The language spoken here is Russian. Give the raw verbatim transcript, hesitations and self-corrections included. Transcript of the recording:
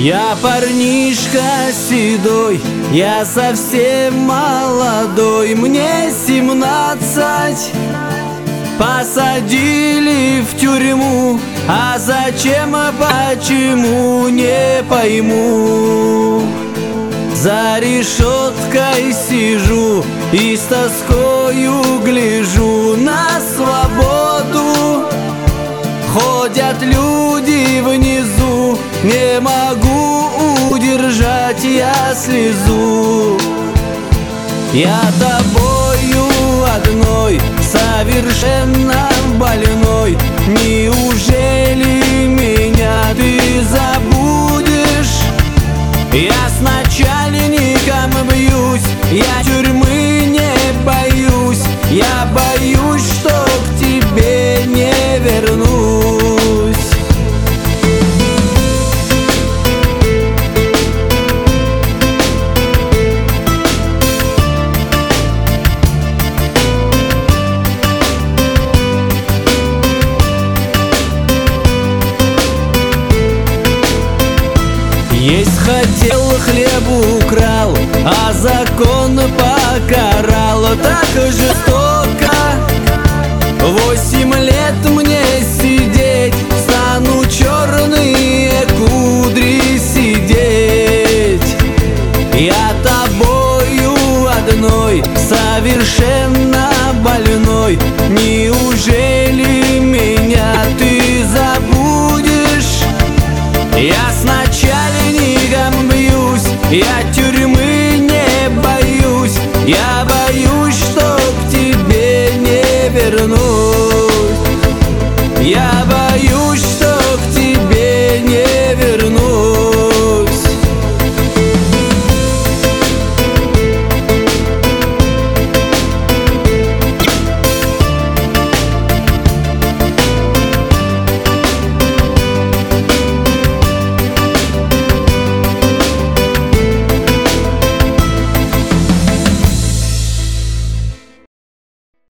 Я парнишка седой, я совсем молодой, мне семнадцать. Посадили в тюрьму, а зачем, а почему, не пойму. За решеткой сижу и с тоскою гляжу на свободу. Ходят люди внизу, не могу удержать я слезу. Я тобою одной, совершенно больной, неужели меня ты забудешь? Я с начальником бьюсь, я тюрьмы не боюсь, я боюсь, что к тебе не вернусь. Есть хотел, хлеб украл, а закон покарал так жестоко. Восемь лет мне сидеть, стану черные кудри сидеть. Я тобою одной, совершенно больной, неужели меня ты забудешь? Я с начальником бьюсь, я тюрьмы не боюсь, я боюсь, что к тебе не вернусь.